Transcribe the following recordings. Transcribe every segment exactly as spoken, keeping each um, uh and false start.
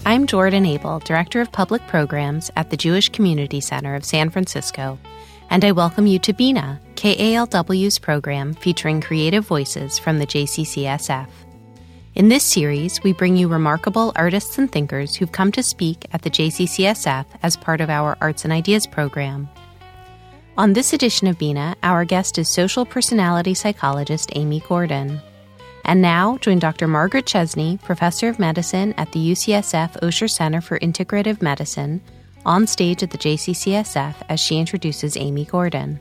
I'm Jordan Abel, Director of Public Programs at the Jewish Community Center of San Francisco, and I welcome you to Bina, K A L W's program featuring creative voices from the J C C S F. In this series, we bring you remarkable artists and thinkers who've come to speak at the J C C S F as part of our Arts and Ideas program. On this edition of Bina, our guest is social personality psychologist Amy Gordon. And now, join Doctor Margaret Chesney, Professor of Medicine at the U C S F Osher Center for Integrative Medicine, on stage at the J C C S F as she introduces Amy Gordon.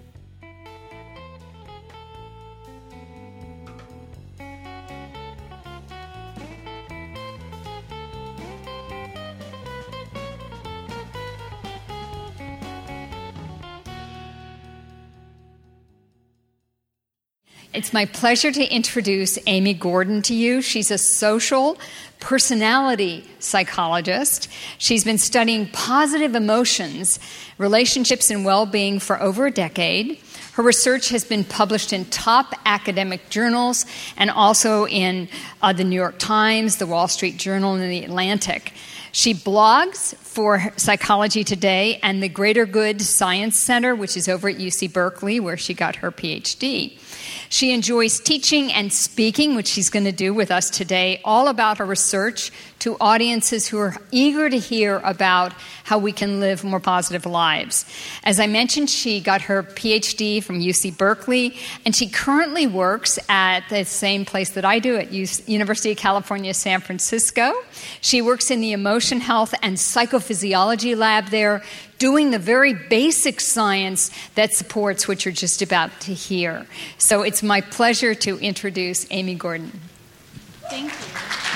It's my pleasure to introduce Amy Gordon to you. She's a social personality psychologist. She's been studying positive emotions, relationships, and well-being for over a decade. Her research has been published in top academic journals and also in uh, the New York Times, the Wall Street Journal, and the Atlantic. She blogs for Psychology Today and the Greater Good Science Center, which is over at U C Berkeley, where she got her P H D. She enjoys teaching and speaking, which she's going to do with us today, all about her research to audiences who are eager to hear about how we can live more positive lives. As I mentioned, she got her P H D from U C Berkeley, and she currently works at the same place that I do at U- University of California, San Francisco. She works in the Emotion Health and Psychophysiology lab there, doing the very basic science that supports what you're just about to hear. So it's my pleasure to introduce Amy Gordon. Thank you.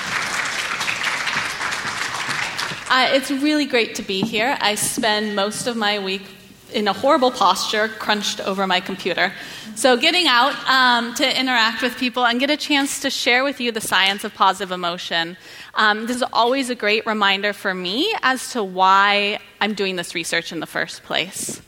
Uh, it's really great to be here. I spend most of my week in a horrible posture, crunched over my computer. So getting out um, to interact with people and get a chance to share with you the science of positive emotion, um, this is always a great reminder for me as to why I'm doing this research in the first place.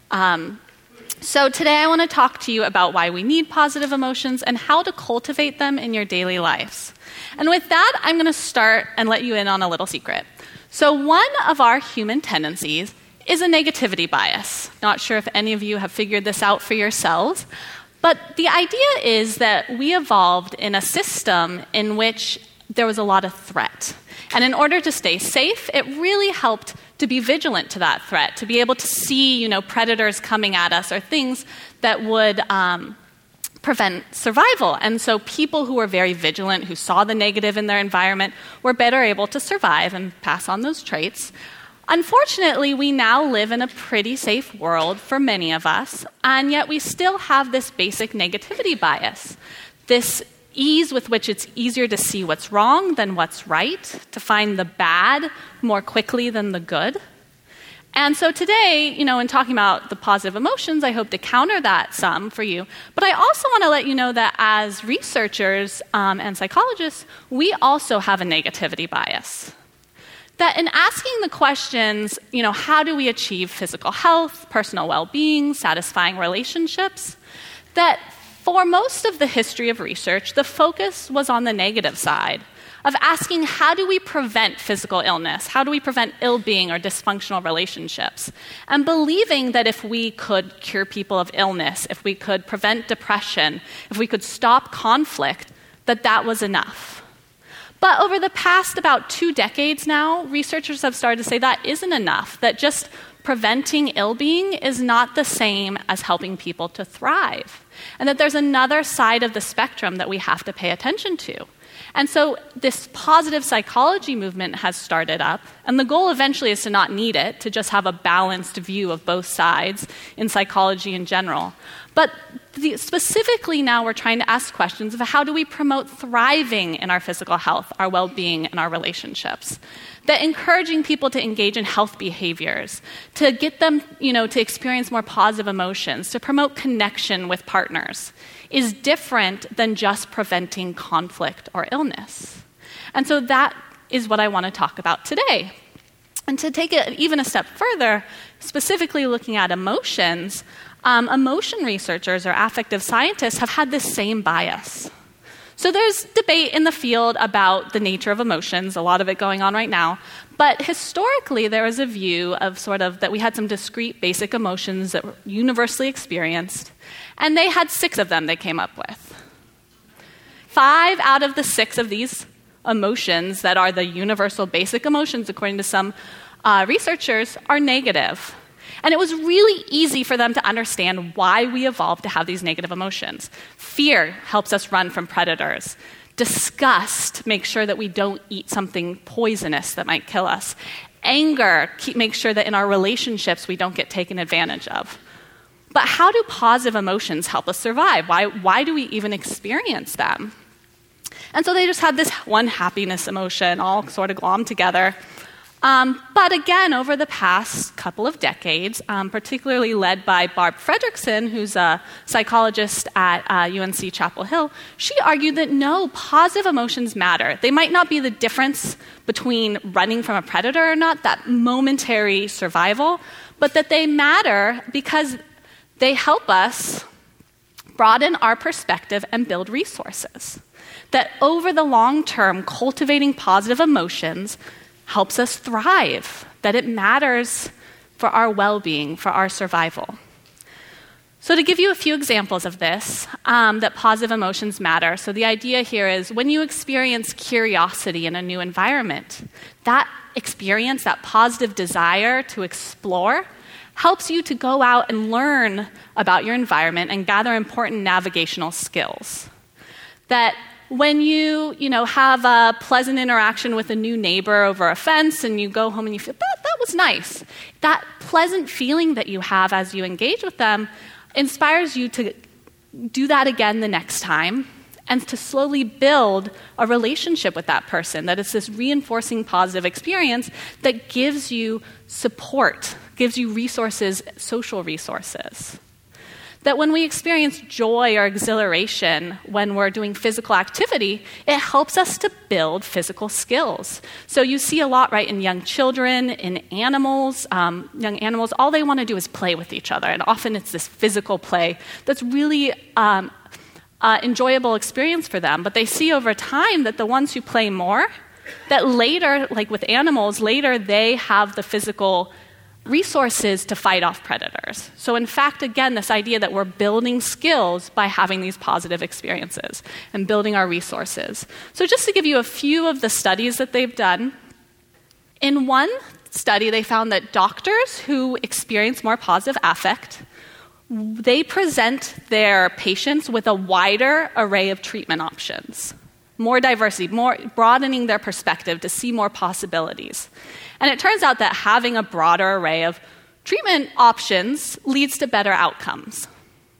Um, so today I want to talk to you about why we need positive emotions and how to cultivate them in your daily lives. And with that, I'm going to start and let you in on a little secret. So one of our human tendencies is a negativity bias. Not sure if any of you have figured this out for yourselves, but the idea is that we evolved in a system in which there was a lot of threat. And in order to stay safe, it really helped to be vigilant to that threat, to be able to see, you know, predators coming at us or things that would um, prevent survival. And so people who were very vigilant, who saw the negative in their environment, were better able to survive and pass on those traits. Unfortunately, we now live in a pretty safe world for many of us, and yet we still have this basic negativity bias, this ease with which it's easier to see what's wrong than what's right, to find the bad more quickly than the good. And so today, you know, in talking about the positive emotions, I hope to counter that some for you. But I also want to let you know that as researchers um, and psychologists, we also have a negativity bias. That in asking the questions, you know, how do we achieve physical health, personal well-being, satisfying relationships, that for most of the history of research, the focus was on the negative side of asking how do we prevent physical illness, how do we prevent ill-being or dysfunctional relationships, and believing that if we could cure people of illness, if we could prevent depression, if we could stop conflict, that that was enough. But over the past about two decades now, researchers have started to say that isn't enough, that just preventing ill-being is not the same as helping people to thrive, and that there's another side of the spectrum that we have to pay attention to. And so this positive psychology movement has started up, and the goal eventually is to not need it, to just have a balanced view of both sides in psychology in general. But the, specifically now we're trying to ask questions of how do we promote thriving in our physical health, our well-being, and our relationships. That encouraging people to engage in health behaviors, to get them, you know, to experience more positive emotions, to promote connection with partners, is different than just preventing conflict or illness. And so that is what I want to talk about today. And to take it even a step further, specifically looking at emotions, um, emotion researchers or affective scientists have had this same bias. So there's debate in the field about the nature of emotions, a lot of it going on right now. But historically, there was a view of sort of that we had some discrete basic emotions that were universally experienced, and they had six of them they came up with. Five out of the six of these emotions that are the universal basic emotions, according to some uh, researchers, are negative. And it was really easy for them to understand why we evolved to have these negative emotions. Fear helps us run from predators. Disgust makes sure that we don't eat something poisonous that might kill us. Anger keep, makes sure that in our relationships we don't get taken advantage of. But how do positive emotions help us survive? Why, why do we even experience them? And so they just had this one happiness emotion all sort of glommed together. Um, but again, over the past couple of decades, um, particularly led by Barb Fredrickson, who's a psychologist at uh, U N C Chapel Hill, she argued that no, positive emotions matter. They might not be the difference between running from a predator or not, that momentary survival, but that they matter because they help us broaden our perspective and build resources. That over the long term, cultivating positive emotions helps us thrive, that it matters for our well-being, for our survival. So to give you a few examples of this, um, that positive emotions matter. So the idea here is when you experience curiosity in a new environment, that experience, that positive desire to explore, helps you to go out and learn about your environment and gather important navigational skills. That when you, you know, have a pleasant interaction with a new neighbor over a fence and you go home and you feel, that, that was nice. That pleasant feeling that you have as you engage with them inspires you to do that again the next time and to slowly build a relationship with that person. That it's this reinforcing positive experience that gives you support, gives you resources, social resources. That when we experience joy or exhilaration when we're doing physical activity, it helps us to build physical skills. So you see a lot, right, in young children, in animals. Um, young animals, all they want to do is play with each other. And often it's this physical play that's really um, uh, enjoyable experience for them. But they see over time that the ones who play more, that later, like with animals, later they have the physical resources to fight off predators. So in fact, again, this idea that we're building skills by having these positive experiences and building our resources. So just to give you a few of the studies that they've done, in one study they found that doctors who experience more positive affect, they present their patients with a wider array of treatment options. More diversity, more broadening their perspective to see more possibilities. And it turns out that having a broader array of treatment options leads to better outcomes.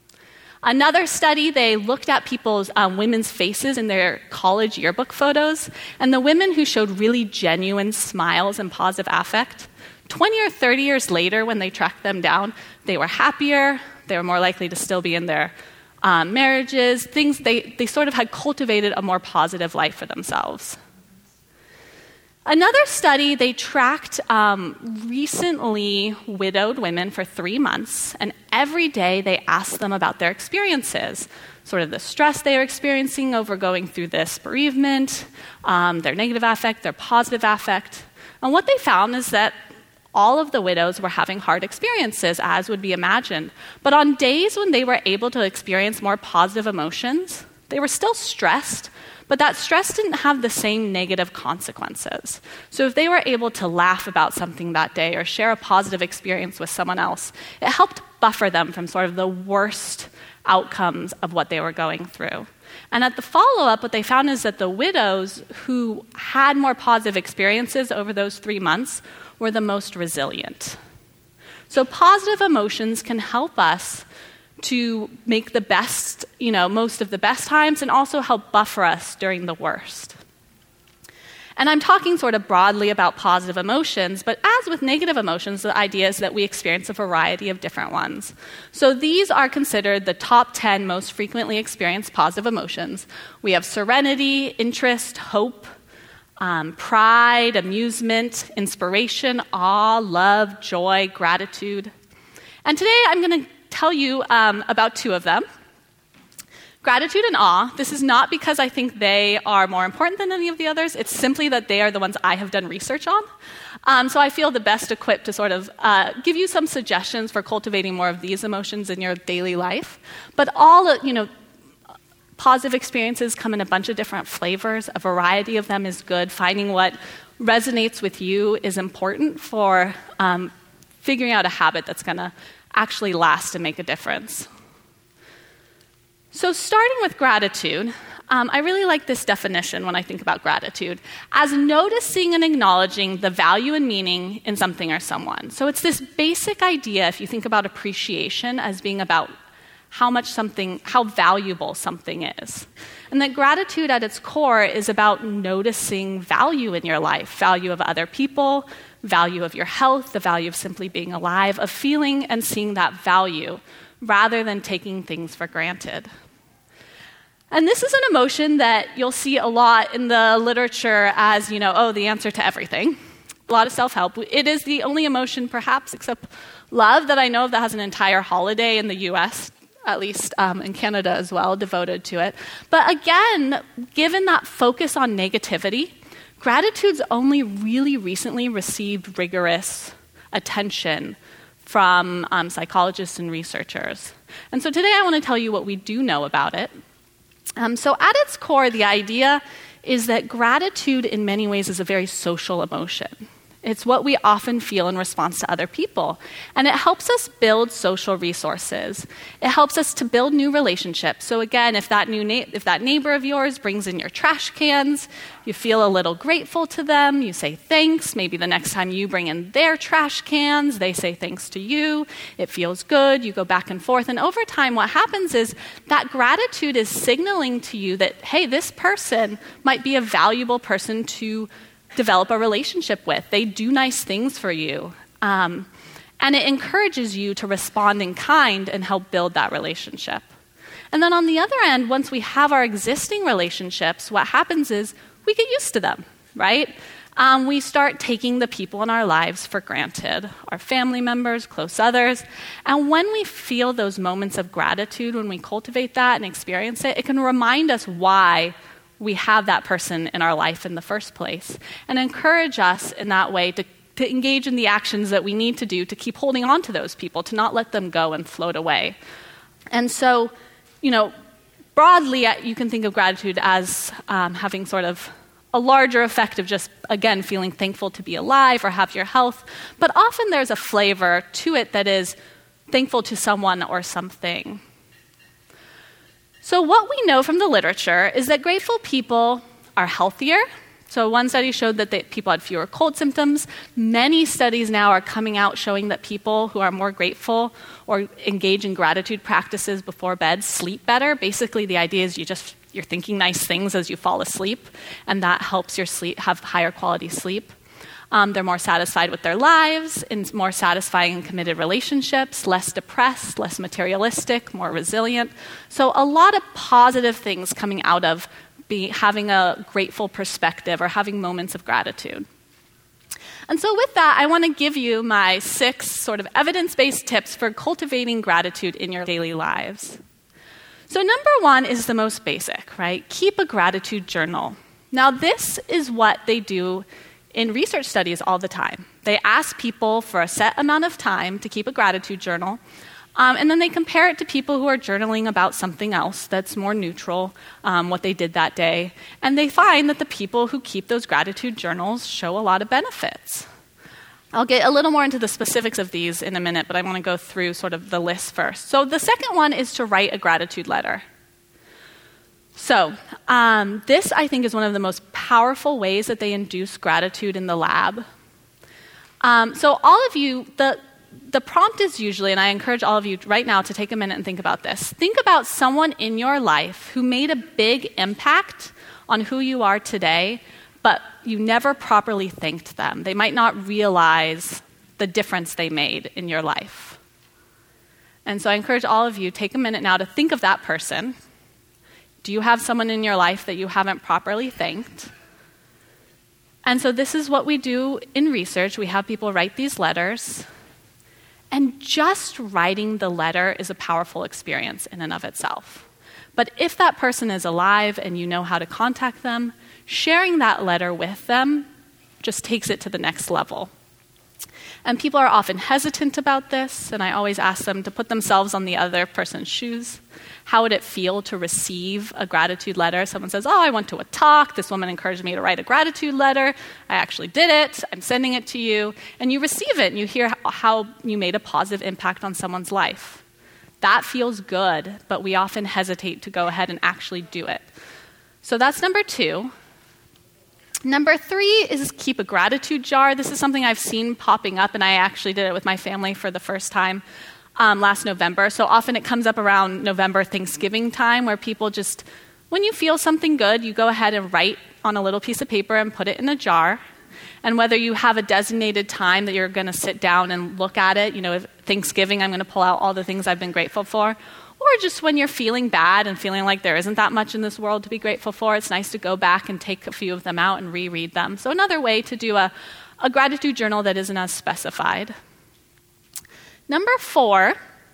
Another study, they looked at people's um, women's faces in their college yearbook photos, and the women who showed really genuine smiles and positive affect, twenty or thirty years later when they tracked them down, they were happier, they were more likely to still be in their Um, marriages, things, they, they sort of had cultivated a more positive life for themselves. Another study, they tracked um, recently widowed women for three months, and every day they asked them about their experiences, sort of the stress they were experiencing over going through this bereavement, um, their negative affect, their positive affect. And what they found is that all of the widows were having hard experiences, as would be imagined. But on days when they were able to experience more positive emotions, they were still stressed, but that stress didn't have the same negative consequences. So if they were able to laugh about something that day or share a positive experience with someone else, it helped buffer them from sort of the worst outcomes of what they were going through. And at the follow-up, what they found is that the widows who had more positive experiences over those three months were the most resilient. So positive emotions can help us to make the best, you know, most of the best times and also help buffer us during the worst. And I'm talking sort of broadly about positive emotions, but as with negative emotions, the idea is that we experience a variety of different ones. So these are considered the top ten most frequently experienced positive emotions. We have serenity, interest, hope, um, pride, amusement, inspiration, awe, love, joy, gratitude. And today I'm going to tell you um, about two of them. Gratitude and awe, this is not because I think they are more important than any of the others. It's simply that they are the ones I have done research on. Um, so I feel the best equipped to sort of uh, give you some suggestions for cultivating more of these emotions in your daily life. But all, you know, positive experiences come in a bunch of different flavors. A variety of them is good. Finding what resonates with you is important for um, figuring out a habit that's going to actually last and make a difference. So starting with gratitude, um, I really like this definition when I think about gratitude, as noticing and acknowledging the value and meaning in something or someone. So it's this basic idea, if you think about appreciation as being about how much something, how valuable something is. And that gratitude at its core is about noticing value in your life, value of other people, value of your health, the value of simply being alive, of feeling and seeing that value, rather than taking things for granted. And this is an emotion that you'll see a lot in the literature as, you know, oh, the answer to everything. A lot of self-help. It is the only emotion, perhaps, except love, that I know of that has an entire holiday in the U S, at least um, in Canada as well, devoted to it. But again, given that focus on negativity, gratitude's only really recently received rigorous attention from um, psychologists and researchers. And so today I want to tell you what we do know about it. Um, so at its core, the idea is that gratitude in many ways is a very social emotion. It's what we often feel in response to other people. And it helps us build social resources. It helps us to build new relationships. So again, if that new na- if that neighbor of yours brings in your trash cans, you feel a little grateful to them, you say thanks. Maybe the next time you bring in their trash cans, they say thanks to you. It feels good. You go back and forth. And over time, what happens is that gratitude is signaling to you that, hey, this person might be a valuable person to develop a relationship with. They do nice things for you. Um, and it encourages you to respond in kind and help build that relationship. And then on the other end, once we have our existing relationships, what happens is we get used to them, right? Um, we start taking the people in our lives for granted, our family members, close others. And when we feel those moments of gratitude, when we cultivate that and experience it, it can remind us why we have that person in our life in the first place, and encourage us in that way to, to engage in the actions that we need to do to keep holding on to those people, to not let them go and float away. And so, you know, broadly, you can think of gratitude as um, having sort of a larger effect of just, again, feeling thankful to be alive or have your health. But often there's a flavor to it that is thankful to someone or something. So what we know from the literature is that grateful people are healthier. So one study showed that they, people had fewer cold symptoms. Many studies now are coming out showing that people who are more grateful or engage in gratitude practices before bed sleep better. Basically, the idea is you just, you're thinking nice things as you fall asleep, and that helps your sleep have higher quality sleep. Um, they're more satisfied with their lives, in more satisfying and committed relationships, less depressed, less materialistic, more resilient. So a lot of positive things coming out of be, having a grateful perspective or having moments of gratitude. And so with that, I want to give you my six sort of evidence-based tips for cultivating gratitude in your daily lives. So number one is the most basic, right? Keep a gratitude journal. Now this is what they do in research studies all the time. They ask people for a set amount of time to keep a gratitude journal, um, and then they compare it to people who are journaling about something else that's more neutral, um, what they did that day, and they find that the people who keep those gratitude journals show a lot of benefits. I'll get a little more into the specifics of these in a minute, but I want to go through sort of the list first. So the second one is to write a gratitude letter. So um, this, I think, is one of the most powerful ways that they induce gratitude in the lab. Um, so all of you, the, the prompt is usually, and I encourage all of you right now to take a minute and think about this. Think about someone in your life who made a big impact on who you are today, but you never properly thanked them. They might not realize the difference they made in your life. And so I encourage all of you, take a minute now to think of that person. Do you have someone in your life that you haven't properly thanked? And so this is what we do in research. We have people write these letters. And just writing the letter is a powerful experience in and of itself. But if that person is alive and you know how to contact them, sharing that letter with them just takes it to the next level. And people are often hesitant about this, and I always ask them to put themselves on the other person's shoes. How would it feel to receive a gratitude letter? Someone says, oh, I went to a talk. This woman encouraged me to write a gratitude letter. I actually did it. I'm sending it to you. And you receive it, and you hear how you made a positive impact on someone's life. That feels good, but we often hesitate to go ahead and actually do it. So that's number two. Number three is keep a gratitude jar. This is something I've seen popping up, and I actually did it with my family for the first time um, last November. So often it comes up around November, Thanksgiving time, where people just, when you feel something good, you go ahead and write on a little piece of paper and put it in a jar. And whether you have a designated time that you're going to sit down and look at it, you know, if Thanksgiving, I'm going to pull out all the things I've been grateful for, or just when you're feeling bad and feeling like there isn't that much in this world to be grateful for, it's nice to go back and take a few of them out and reread them. So another way to do a, a gratitude journal that isn't as specified. Number four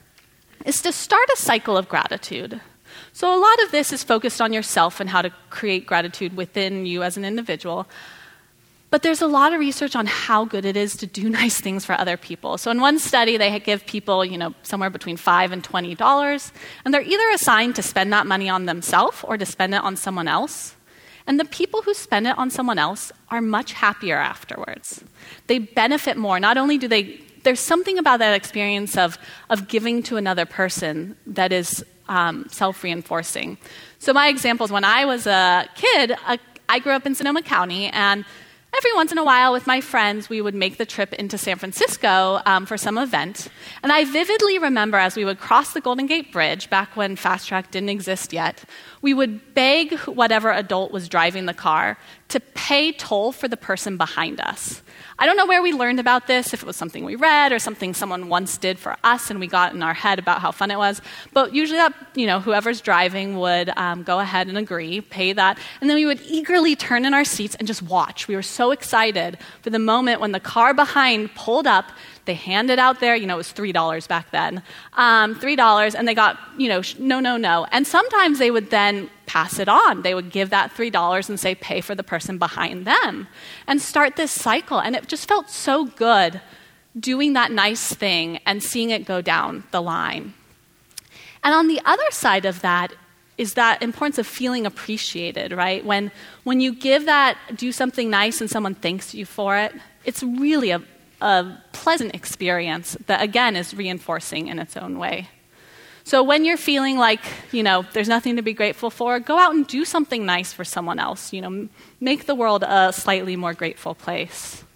is to start a cycle of gratitude. So a lot of this is focused on yourself and how to create gratitude within you as an individual. But there's a lot of research on how good it is to do nice things for other people. So in one study, they give people, you know, somewhere between five and twenty dollars, and they're either assigned to spend that money on themselves or to spend it on someone else. And the people who spend it on someone else are much happier afterwards. They benefit more. Not only do they, there's something about that experience of, of giving to another person that is um, self-reinforcing. So my example is when I was a kid, uh, I grew up in Sonoma County, and every once in a while with my friends, we would make the trip into San Francisco um, for some event. And I vividly remember as we would cross the Golden Gate Bridge, back when Fast Track didn't exist yet, we would beg whatever adult was driving the car to pay toll for the person behind us. I don't know where we learned about this, if it was something we read or something someone once did for us and we got in our head about how fun it was. But usually that, you know, whoever's driving would um, go ahead and agree, pay that, and then we would eagerly turn in our seats and just watch. We were so excited for the moment when the car behind pulled up. They handed out there, you know, it was three dollars back then, um, three dollars, and they got, you know, sh- no, no, no. And sometimes they would then pass it on. They would give that three dollars and say, pay for the person behind them, and start this cycle. And it just felt so good doing that nice thing and seeing it go down the line. And on the other side of that is that importance of feeling appreciated, right? When, when you give that, do something nice and someone thanks you for it, it's really a a pleasant experience that, again, is reinforcing in its own way. So when you're feeling like, you know, there's nothing to be grateful for, go out and do something nice for someone else. You know, make the world a slightly more grateful place.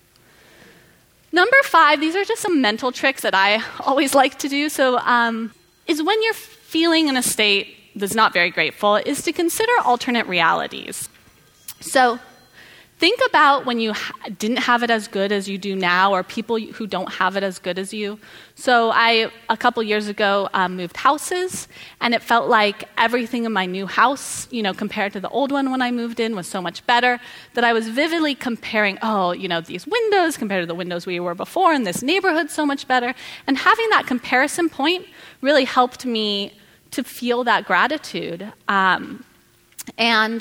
Number five, these are just some mental tricks that I always like to do. So um, is when you're feeling in a state that's not very grateful, is to consider alternate realities. So think about when you ha- didn't have it as good as you do now, or people who don't have it as good as you. So I, a couple years ago, um, moved houses, and it felt like everything in my new house, you know, compared to the old one when I moved in, was so much better that I was vividly comparing, oh, you know, these windows compared to the windows we were before, and this neighborhood's so much better. And having that comparison point really helped me to feel that gratitude. Um, and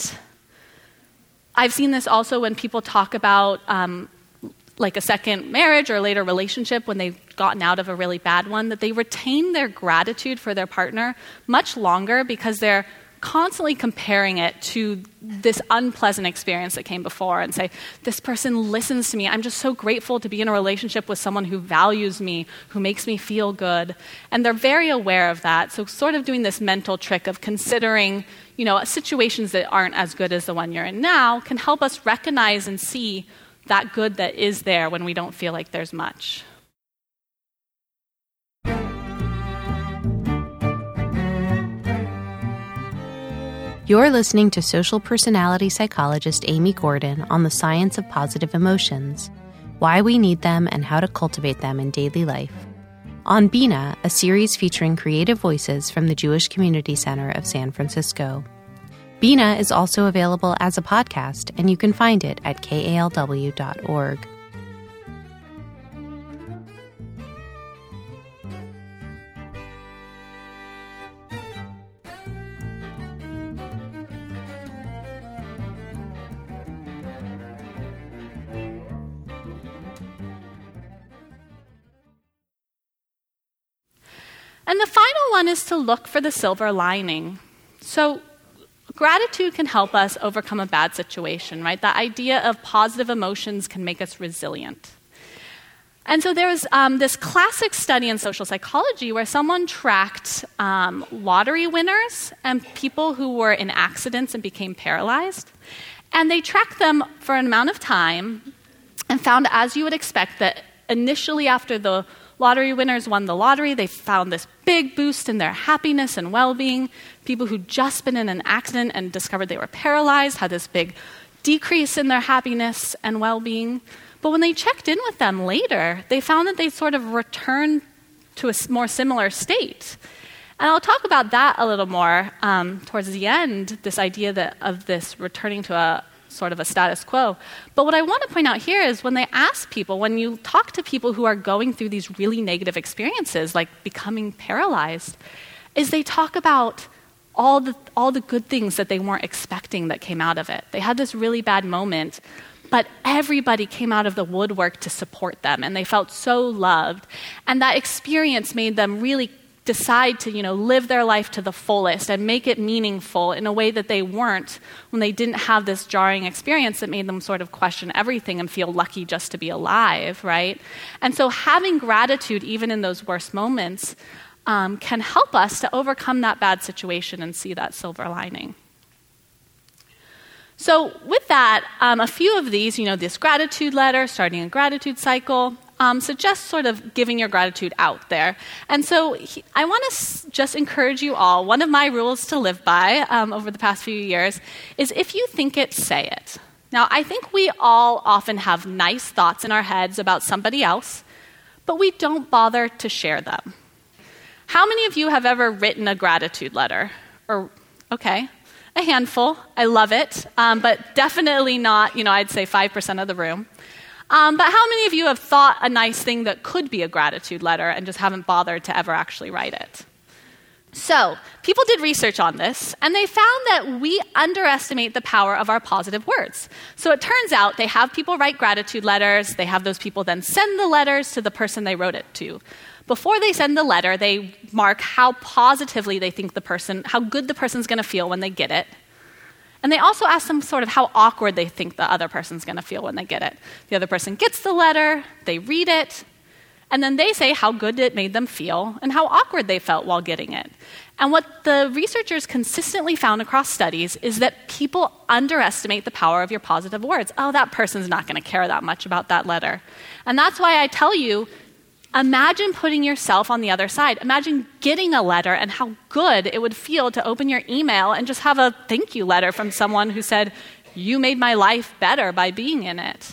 I've seen this also when people talk about um, like a second marriage or later relationship when they've gotten out of a really bad one, that they retain their gratitude for their partner much longer because they're constantly comparing it to this unpleasant experience that came before and say, this person listens to me. I'm just so grateful to be in a relationship with someone who values me, who makes me feel good. And they're very aware of that. So sort of doing this mental trick of considering, you know, situations that aren't as good as the one you're in now can help us recognize and see that good that is there when we don't feel like there's much. You're listening to social personality psychologist Amy Gordon on the science of positive emotions, why we need them and how to cultivate them in daily life. On Bina, a series featuring creative voices from the Jewish Community Center of San Francisco. Bina is also available as a podcast, and you can find it at K A L W dot org. And the final one is to look for the silver lining. So gratitude can help us overcome a bad situation, right? The idea of positive emotions can make us resilient. And so there was um, this classic study in social psychology where someone tracked um, lottery winners and people who were in accidents and became paralyzed. And they tracked them for an amount of time and found, as you would expect, that initially after the lottery winners won the lottery, they found this big boost in their happiness and well-being. People who'd just been in an accident and discovered they were paralyzed had this big decrease in their happiness and well-being. But when they checked in with them later, they found that they sort of returned to a more similar state. And I'll talk about that a little more um, towards the end, this idea that of this returning to a sort of a status quo. But what I want to point out here is when they ask people, when you talk to people who are going through these really negative experiences, like becoming paralyzed, is they talk about all the all the good things that they weren't expecting that came out of it. They had this really bad moment, but everybody came out of the woodwork to support them, and they felt so loved. And that experience made them really decide to, you know, live their life to the fullest and make it meaningful in a way that they weren't when they didn't have this jarring experience that made them sort of question everything and feel lucky just to be alive, right? And so having gratitude, even in those worst moments, um, can help us to overcome that bad situation and see that silver lining. So with that, um, a few of these, you know, this gratitude letter, starting a gratitude cycle, um, suggest sort of giving your gratitude out there. And so he, I want to s- just encourage you all, one of my rules to live by um, over the past few years is if you think it, say it. Now, I think we all often have nice thoughts in our heads about somebody else, but we don't bother to share them. How many of you have ever written a gratitude letter? Or, okay. A handful. I love it, um, but definitely not, you know, I'd say five percent of the room. Um, but how many of you have thought a nice thing that could be a gratitude letter and just haven't bothered to ever actually write it? So, people did research on this, and they found that we underestimate the power of our positive words. So it turns out they have people write gratitude letters, they have those people then send the letters to the person they wrote it to. Before they send the letter, they mark how positively they think the person, how good the person's going to feel when they get it. And they also ask them sort of how awkward they think the other person's going to feel when they get it. The other person gets the letter, they read it, and then they say how good it made them feel and how awkward they felt while getting it. And what the researchers consistently found across studies is that people underestimate the power of your positive words. Oh, that person's not going to care that much about that letter. And that's why I tell you, imagine putting yourself on the other side. Imagine getting a letter and how good it would feel to open your email and just have a thank you letter from someone who said, you made my life better by being in it,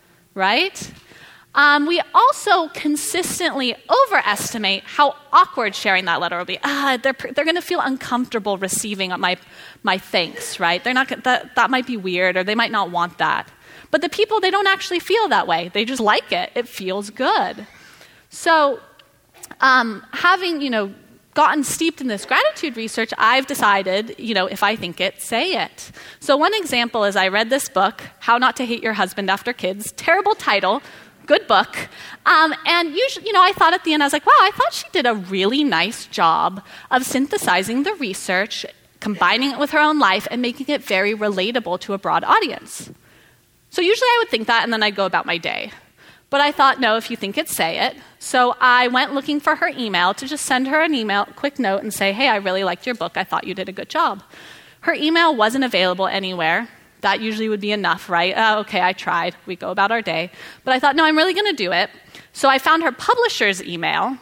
right? Um, we also consistently overestimate how awkward sharing that letter will be. Ah, they're they're going to feel uncomfortable receiving my my thanks, right? They're not that that might be weird, or they might not want that. But the people, they don't actually feel that way. They just like it. It feels good. So, um, having, you know, gotten steeped in this gratitude research, I've decided, you know, if I think it, say it. So one example is I read this book, How Not to Hate Your Husband After Kids. Terrible title, good book. Um, and usually, you know, I thought at the end, I was like, wow, I thought she did a really nice job of synthesizing the research, combining it with her own life, and making it very relatable to a broad audience. So usually I would think that, and then I'd go about my day. But I thought, no, if you think it, say it. So I went looking for her email to just send her an email, quick note, and say, hey, I really liked your book. I thought you did a good job. Her email wasn't available anywhere. That usually would be enough, right? Oh, okay, I tried. We go about our day. But I thought, no, I'm really going to do it. So I found her publisher's email.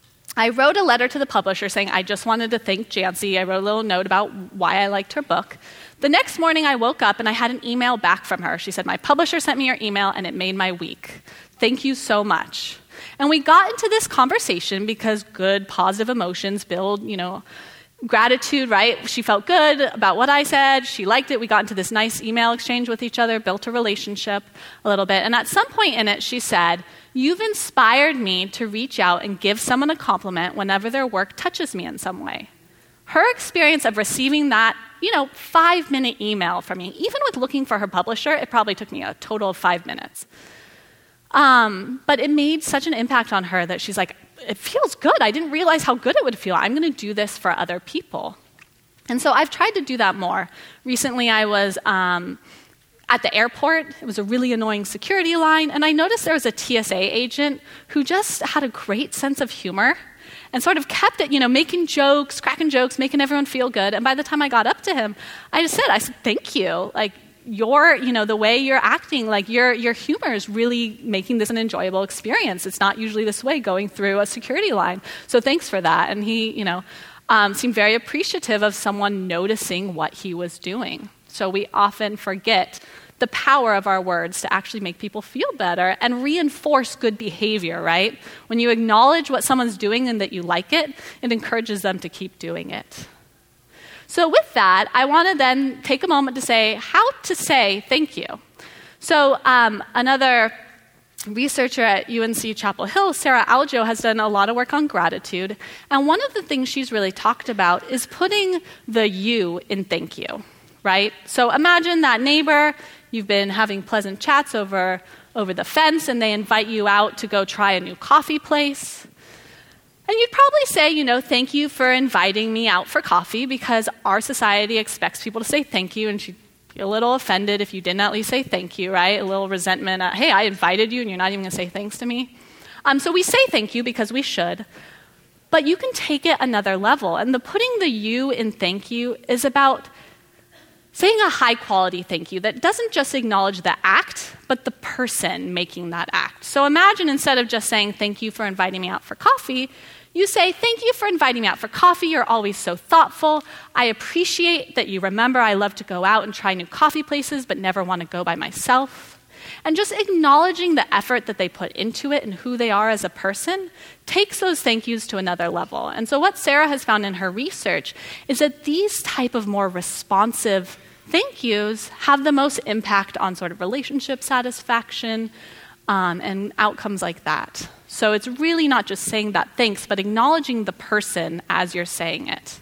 I wrote a letter to the publisher saying, I just wanted to thank Jancy. I wrote a little note about why I liked her book. The next morning, I woke up and I had an email back from her. She said, my publisher sent me your email and it made my week. Thank you so much. And we got into this conversation because good, positive emotions build, you know, gratitude, right? She felt good about what I said. She liked it. We got into this nice email exchange with each other, built a relationship a little bit. And at some point in it, she said, you've inspired me to reach out and give someone a compliment whenever their work touches me in some way. Her experience of receiving that, you know, five-minute email from me, even with looking for her publisher, it probably took me a total of five minutes. Um, but it made such an impact on her that she's like, it feels good. I didn't realize how good it would feel. I'm going to do this for other people. And so I've tried to do that more. Recently, I was um, at the airport. It was a really annoying security line, and I noticed there was a T S A agent who just had a great sense of humor and sort of kept it, you know, making jokes, cracking jokes, making everyone feel good. And by the time I got up to him, I just said, I said, thank you. Like, your, you know, the way you're acting, like your your humor is really making this an enjoyable experience. It's not usually this way going through a security line. So thanks for that. And he, you know, um, seemed very appreciative of someone noticing what he was doing. So we often forget the power of our words to actually make people feel better and reinforce good behavior, right? When you acknowledge what someone's doing and that you like it, it encourages them to keep doing it. So with that, I want to then take a moment to say how to say thank you. So um, another researcher at U N C Chapel Hill, Sarah Aljo, has done a lot of work on gratitude. And one of the things she's really talked about is putting the you in thank you, right? So imagine that neighbor, you've been having pleasant chats over, over the fence, and they invite you out to go try a new coffee place. And you'd probably say, you know, thank you for inviting me out for coffee, because our society expects people to say thank you, and she'd be a little offended if you didn't at least say thank you, right? A little resentment. Uh, hey, I invited you, and you're not even going to say thanks to me. Um, so we say thank you because we should. But you can take it another level. And the putting the you in thank you is about saying a high-quality thank you that doesn't just acknowledge the act, but the person making that act. So imagine instead of just saying, thank you for inviting me out for coffee, you say, thank you for inviting me out for coffee. You're always so thoughtful. I appreciate that you remember I love to go out and try new coffee places, but never want to go by myself. And just acknowledging the effort that they put into it and who they are as a person takes those thank yous to another level. And so what Sarah has found in her research is that these type of more responsive thank yous have the most impact on sort of relationship satisfaction um, and outcomes like that. So it's really not just saying that thanks, but acknowledging the person as you're saying it.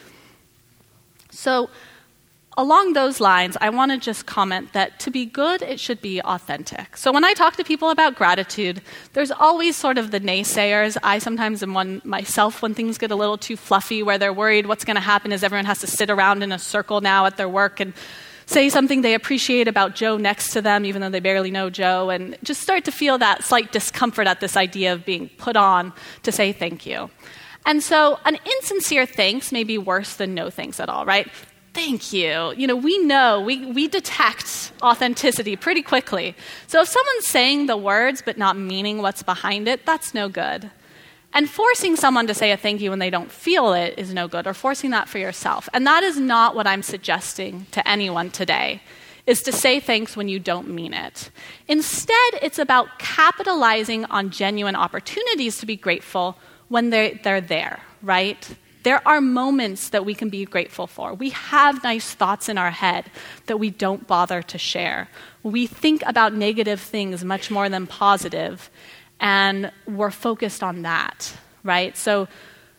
So along those lines, I want to just comment that to be good, it should be authentic. So when I talk to people about gratitude, there's always sort of the naysayers. I sometimes am one myself when things get a little too fluffy, where they're worried what's going to happen is everyone has to sit around in a circle now at their work and say something they appreciate about Joe next to them, even though they barely know Joe, and just start to feel that slight discomfort at this idea of being put on to say thank you. And so an insincere thanks may be worse than no thanks at all, right? Thank you. You know, we know, we, we detect authenticity pretty quickly. So if someone's saying the words but not meaning what's behind it, that's no good. And forcing someone to say a thank you when they don't feel it is no good, or forcing that for yourself. And that is not what I'm suggesting to anyone today, is to say thanks when you don't mean it. Instead, it's about capitalizing on genuine opportunities to be grateful when they're, they're there, right? There are moments that we can be grateful for. We have nice thoughts in our head that we don't bother to share. We think about negative things much more than positive, and we're focused on that, right? So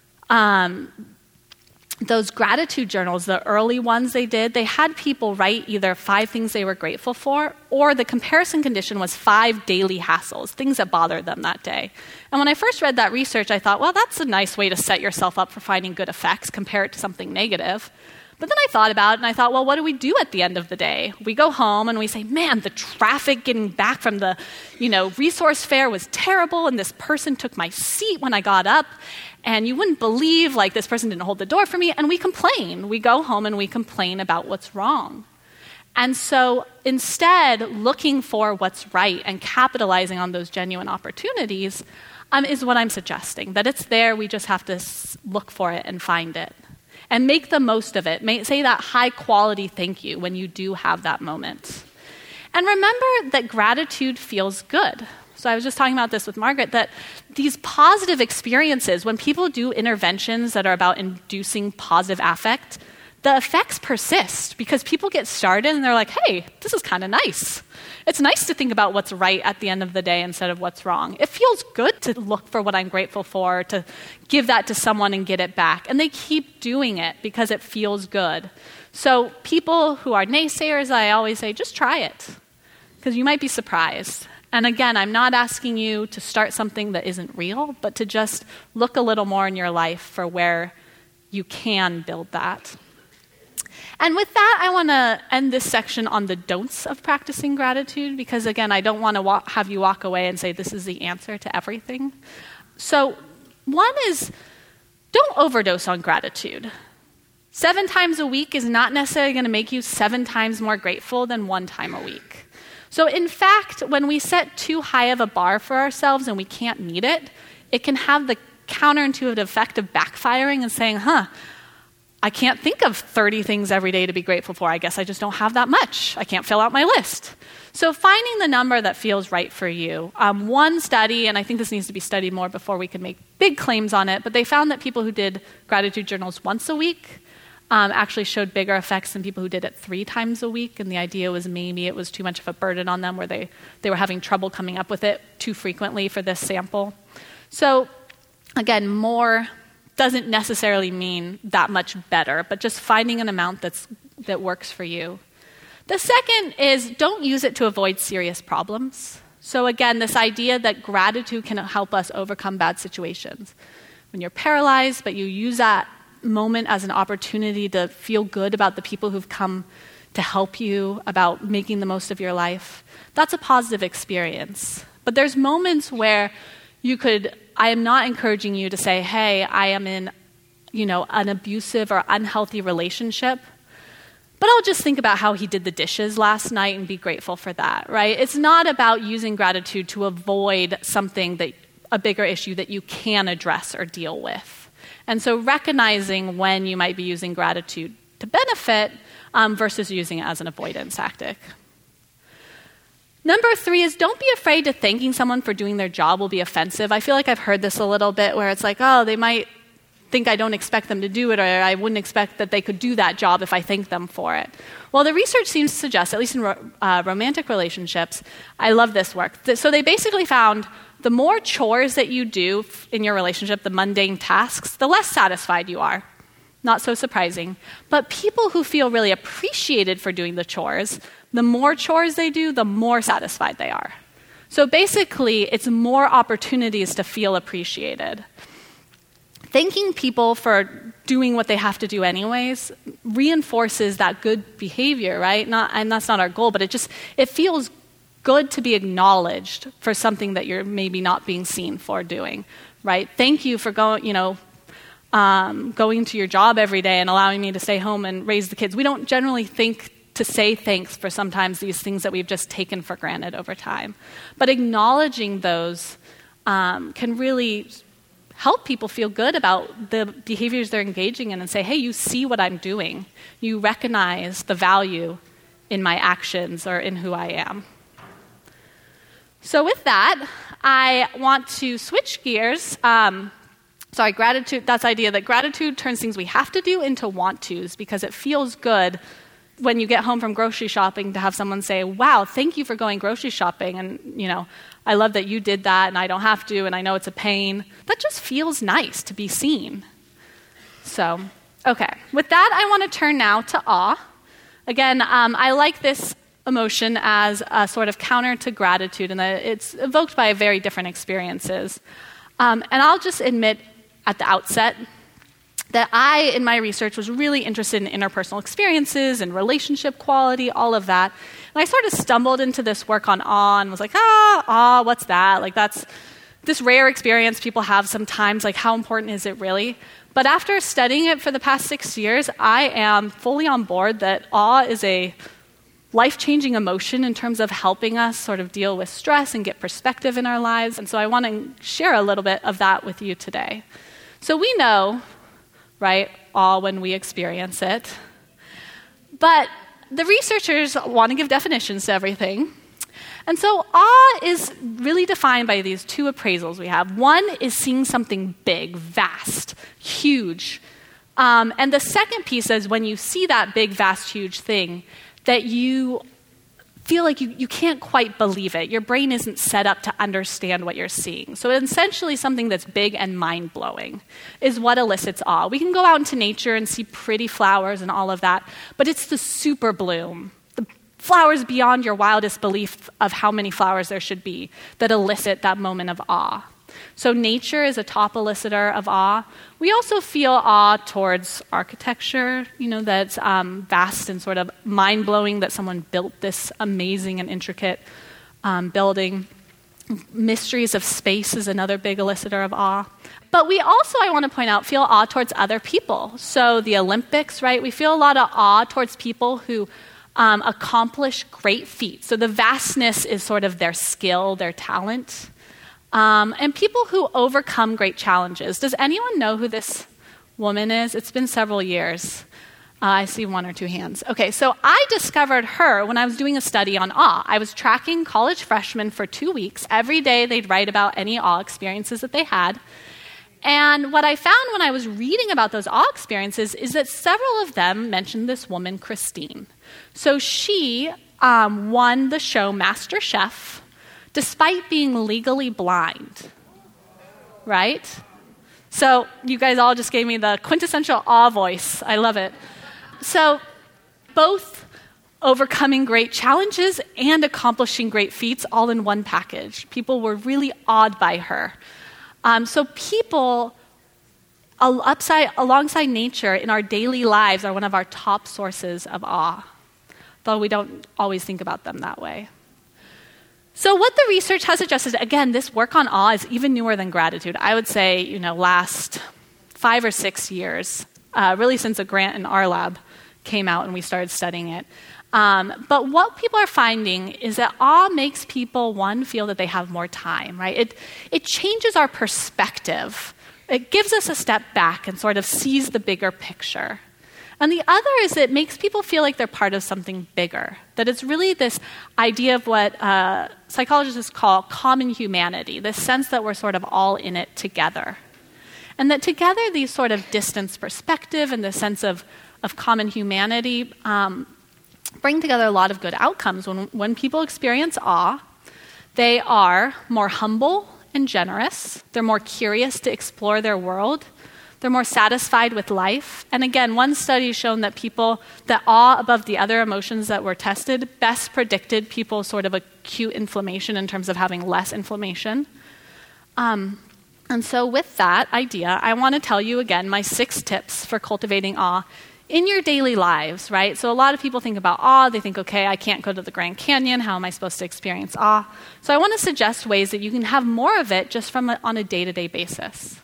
um, those gratitude journals, the early ones they did, they had people write either five things they were grateful for, or the comparison condition was five daily hassles, things that bothered them that day. And when I first read that research, I thought, well, that's a nice way to set yourself up for finding good effects, compare it to something negative. But then I thought about it, and I thought, well, what do we do at the end of the day? We go home and we say, man, the traffic getting back from the, you know, resource fair was terrible, and this person took my seat when I got up, and you wouldn't believe, like, this person didn't hold the door for me, and we complain. We go home and we complain about what's wrong. And so instead, looking for what's right and capitalizing on those genuine opportunities um, is what I'm suggesting, that it's there, we just have to s- look for it and find it. And make the most of it. May, say that high-quality thank you when you do have that moment. And remember that gratitude feels good. So I was just talking about this with Margaret, that these positive experiences, when people do interventions that are about inducing positive affect, the effects persist because people get started and they're like, hey, this is kind of nice. It's nice to think about what's right at the end of the day instead of what's wrong. It feels good to look for what I'm grateful for, to give that to someone and get it back. And they keep doing it because it feels good. So people who are naysayers, I always say, just try it, because you might be surprised. And again, I'm not asking you to start something that isn't real, but to just look a little more in your life for where you can build that. And with that, I want to end this section on the don'ts of practicing gratitude, because again, I don't want to wa- have you walk away and say this is the answer to everything. So one is, don't overdose on gratitude. Seven times a week is not necessarily going to make you seven times more grateful than one time a week. So in fact, when we set too high of a bar for ourselves and we can't meet it, it can have the counterintuitive effect of backfiring and saying, huh, I can't think of thirty things every day to be grateful for. I guess I just don't have that much. I can't fill out my list. So finding the number that feels right for you. Um, one study, and I think this needs to be studied more before we can make big claims on it, but they found that people who did gratitude journals once a week um, actually showed bigger effects than people who did it three times a week. And the idea was maybe it was too much of a burden on them, where they, they were having trouble coming up with it too frequently for this sample. So again, more doesn't necessarily mean that much better, but just finding an amount that's that works for you. The second is, don't use it to avoid serious problems. So again, this idea that gratitude can help us overcome bad situations. When you're paralyzed, but you use that moment as an opportunity to feel good about the people who've come to help you, about making the most of your life, that's a positive experience. But there's moments where you could, I am not encouraging you to say, hey, I am in, you know, an abusive or unhealthy relationship, but I'll just think about how he did the dishes last night and be grateful for that, right? It's not about using gratitude to avoid something that, a bigger issue that you can address or deal with. And so recognizing when you might be using gratitude to benefit um, versus using it as an avoidance tactic. Number three is, don't be afraid to thanking someone for doing their job will be offensive. I feel like I've heard this a little bit where it's like, oh, they might think I don't expect them to do it, or I wouldn't expect that they could do that job if I thank them for it. Well, the research seems to suggest, at least in ro- uh, romantic relationships, I love this work. So they basically found the more chores that you do in your relationship, the mundane tasks, the less satisfied you are. Not so surprising. But people who feel really appreciated for doing the chores, the more chores they do, the more satisfied they are. So basically, it's more opportunities to feel appreciated. Thanking people for doing what they have to do anyways reinforces that good behavior, right? Not, and that's not our goal, but it just, it feels good to be acknowledged for something that you're maybe not being seen for doing, right? Thank you for going, you know, um, going to your job every day and allowing me to stay home and raise the kids. We don't generally think to say thanks for sometimes these things that we've just taken for granted over time. But acknowledging those um, can really help people feel good about the behaviors they're engaging in and say, hey, you see what I'm doing. You recognize the value in my actions or in who I am. So with that, I want to switch gears. Um, sorry, gratitude, that's the idea that gratitude turns things we have to do into want-tos, because it feels good when you get home from grocery shopping to have someone say, wow, thank you for going grocery shopping, and, you know, I love that you did that and I don't have to, and I know it's a pain. That just feels nice to be seen. So, okay. With that, I want to turn now to awe. Again, um, I like this emotion as a sort of counter to gratitude, and that it's evoked by very different experiences. Um, and I'll just admit at the outset that I, in my research, was really interested in interpersonal experiences and relationship quality, all of that. And I sort of stumbled into this work on awe and was like, ah, awe, what's that? Like, that's this rare experience people have sometimes. Like, how important is it really? But after studying it for the past six years, I am fully on board that awe is a life-changing emotion in terms of helping us sort of deal with stress and get perspective in our lives. And so I want to share a little bit of that with you today. So we know, right, awe when we experience it. But the researchers want to give definitions to everything. And so awe is really defined by these two appraisals we have. One is seeing something big, vast, huge. Um, and the second piece is when you see that big, vast, huge thing, that you feel like you, you can't quite believe it. Your brain isn't set up to understand what you're seeing. So essentially something that's big and mind-blowing is what elicits awe. We can go out into nature and see pretty flowers and all of that, but it's the super bloom, the flowers beyond your wildest belief of how many flowers there should be that elicit that moment of awe. So nature is a top elicitor of awe. We also feel awe towards architecture, you know, that's um, vast and sort of mind-blowing that someone built this amazing and intricate um, building. Mysteries of space is another big elicitor of awe. But we also, I want to point out, feel awe towards other people. So the Olympics, right? We feel a lot of awe towards people who um, accomplish great feats. So the vastness is sort of their skill, their talent. Um, and people who overcome great challenges. Does anyone know who this woman is? It's been several years. Uh, I see one or two hands. Okay, so I discovered her when I was doing a study on awe. I was tracking college freshmen for two weeks. Every day they'd write about any awe experiences that they had. And what I found when I was reading about those awe experiences is that several of them mentioned this woman, Christine. So she um, won the show Master Chef despite being legally blind, right? So you guys all just gave me the quintessential awe voice. I love it. So both overcoming great challenges and accomplishing great feats all in one package. People were really awed by her. Um, so people upside, alongside nature in our daily lives are one of our top sources of awe, though we don't always think about them that way. So what the research has suggested, again, this work on awe is even newer than gratitude. I would say, you know, last five or six years, uh, really since a grant in our lab came out and we started studying it. Um, but what people are finding is that awe makes people, one, feel that they have more time, right? It, it changes our perspective. It gives us a step back and sort of sees the bigger picture. And the other is it makes people feel like they're part of something bigger, that it's really this idea of what uh, psychologists call common humanity, this sense that we're sort of all in it together. And that together these sort of distance perspective and the sense of, of common humanity um, bring together a lot of good outcomes. When, when people experience awe, they are more humble and generous. They're more curious to explore their world. They're more satisfied with life. And again, one study has shown that people, that awe above the other emotions that were tested best predicted people's sort of acute inflammation in terms of having less inflammation. Um, and so with that idea, I want to tell you again my six tips for cultivating awe in your daily lives, right? So a lot of people think about awe. They think, okay, I can't go to the Grand Canyon. How am I supposed to experience awe? So I want to suggest ways that you can have more of it just from a, on a day-to-day basis.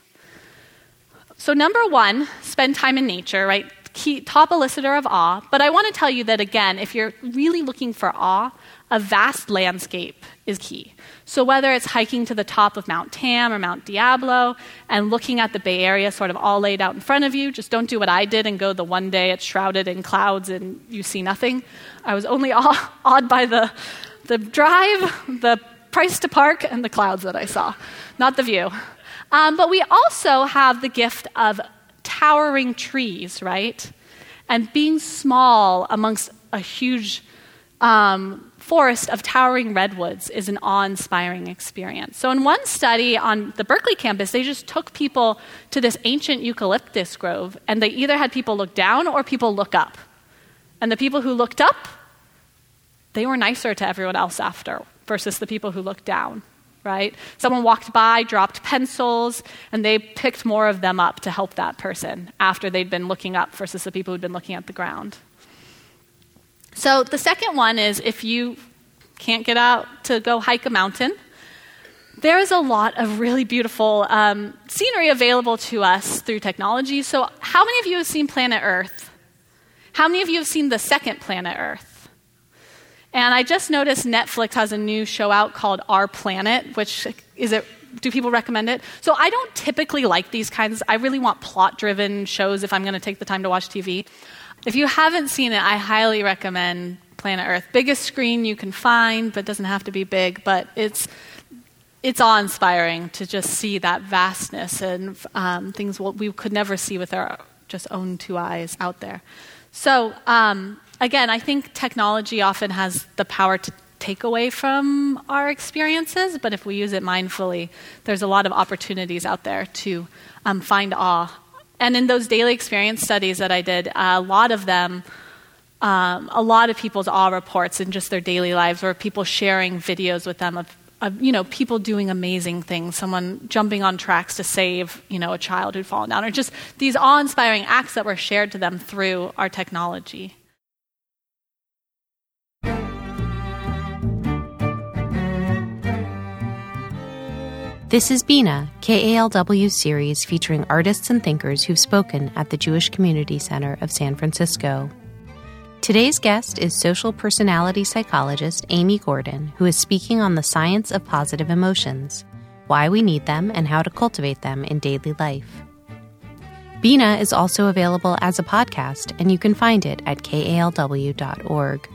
So number one, spend time in nature, right? Key, top elicitor of awe. But I want to tell you that, again, if you're really looking for awe, a vast landscape is key. So whether it's hiking to the top of Mount Tam or Mount Diablo and looking at the Bay Area sort of all laid out in front of you, just don't do what I did and go the one day it's shrouded in clouds and you see nothing. I was only aw- awed by the, the drive, the price to park, and the clouds that I saw, not the view. Um, but we also have the gift of towering trees, right? And being small amongst a huge um, forest of towering redwoods is an awe-inspiring experience. So in one study on the Berkeley campus, they just took people to this ancient eucalyptus grove, and they either had people look down or people look up. And the people who looked up, they were nicer to everyone else after versus the people who looked down. Right? Someone walked by, dropped pencils, and they picked more of them up to help that person after they'd been looking up versus the people who'd been looking at the ground. So the second one is if you can't get out to go hike a mountain, there is a lot of really beautiful um, scenery available to us through technology. So how many of you have seen Planet Earth? How many of you have seen the second Planet Earth? And I just noticed Netflix has a new show out called Our Planet, which is it, do people recommend it? So I don't typically like these kinds. I really want plot-driven shows if I'm going to take the time to watch T V. If you haven't seen it, I highly recommend Planet Earth. Biggest screen you can find, but doesn't have to be big. But it's it's awe-inspiring to just see that vastness and um, things we could never see with our just own two eyes out there. So um, again, I think technology often has the power to take away from our experiences, but if we use it mindfully, there's a lot of opportunities out there to um, find awe. And in those daily experience studies that I did, a lot of them um, a lot of people's awe reports in just their daily lives, or people sharing videos with them of, of, you know, people doing amazing things, someone jumping on tracks to save, you know, a child who'd fallen down, or just these awe-inspiring acts that were shared to them through our technology. This is Bina, K A L W's series featuring artists and thinkers who've spoken at the Jewish Community Center of San Francisco. Today's guest is social personality psychologist Amy Gordon, who is speaking on the science of positive emotions, why we need them, and how to cultivate them in daily life. Bina is also available as a podcast, and you can find it at K A L W dot org.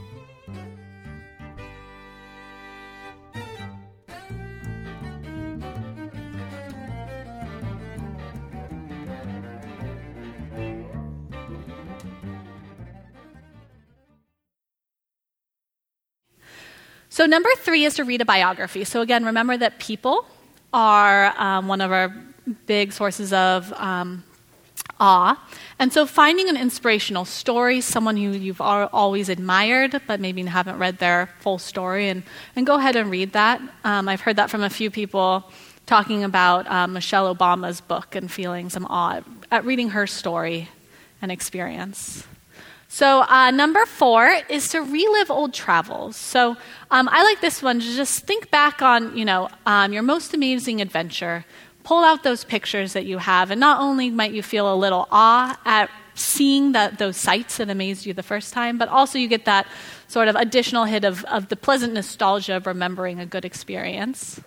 So number three is to read a biography. So again, remember that people are um, one of our big sources of um, awe. And so finding an inspirational story, someone who you've always admired, but maybe haven't read their full story, and, and go ahead and read that. Um, I've heard that from a few people talking about uh, Michelle Obama's book and feeling some awe at, at reading her story and experience. So uh, number four is to relive old travels. So um, I like this one to just think back on, you know, um, your most amazing adventure. Pull out those pictures that you have, and not only might you feel a little awe at seeing that those sights that amazed you the first time, but also you get that sort of additional hit of, of the pleasant nostalgia of remembering a good experience.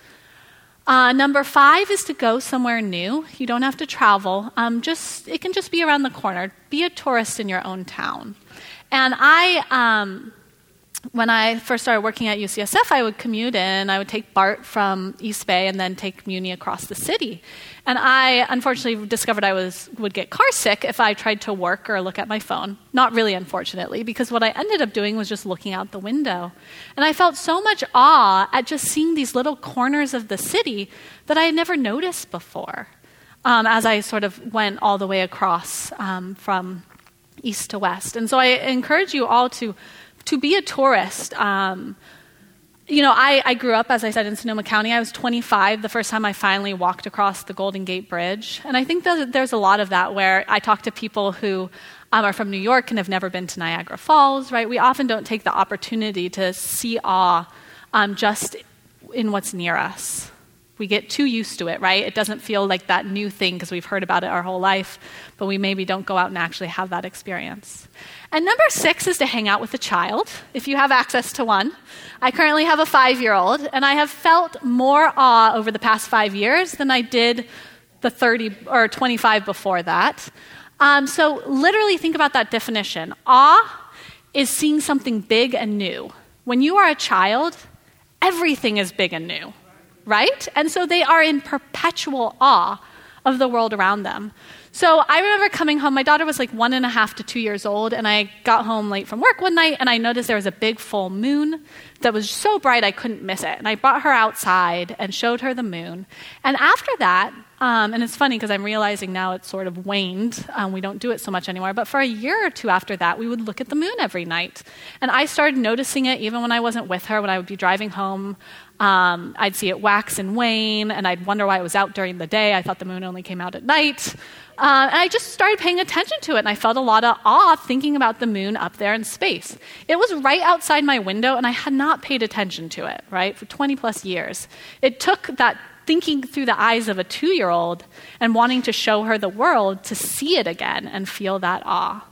Uh, number five is to go somewhere new. You don't have to travel. Um, just it can just be around the corner. Be a tourist in your own town. And I, um, when I first started working at U C S F, I would commute in. I would take BART from East Bay and then take Muni across the city. And I unfortunately discovered I was would get car sick if I tried to work or look at my phone. Not really, unfortunately, because what I ended up doing was just looking out the window. And I felt so much awe at just seeing these little corners of the city that I had never noticed before, um, as I sort of went all the way across um, from east to west. And so I encourage you all to, to be a tourist. Um, You know, I, I grew up, as I said, in Sonoma County. I was twenty-five the first time I finally walked across the Golden Gate Bridge. And I think that there's a lot of that where I talk to people who um, are from New York and have never been to Niagara Falls, right? We often don't take the opportunity to see awe um, just in what's near us. We get too used to it, right? It doesn't feel like that new thing because we've heard about it our whole life, but we maybe don't go out and actually have that experience. And number six is to hang out with a child, if you have access to one. I currently have a five-year-old, and I have felt more awe over the past five years than I did the thirty or twenty-five before that. Um, so literally think about that definition. Awe is seeing something big and new. When you are a child, everything is big and new, right? And so they are in perpetual awe of the world around them. So I remember coming home, my daughter was like one and a half to two years old, and I got home late from work one night, and I noticed there was a big full moon that was so bright I couldn't miss it. And I brought her outside and showed her the moon. And after that, um, and it's funny because I'm realizing now it's sort of waned. Um, we don't do it so much anymore. But for a year or two after that, we would look at the moon every night. And I started noticing it even when I wasn't with her, when I would be driving home. Um, I'd see it wax and wane, and I'd wonder why it was out during the day. I thought the moon only came out at night. Uh, and I just started paying attention to it, and I felt a lot of awe thinking about the moon up there in space. It was right outside my window, and I had not paid attention to it, right, for twenty plus years. It took that thinking through the eyes of a two-year-old and wanting to show her the world to see it again and feel that awe.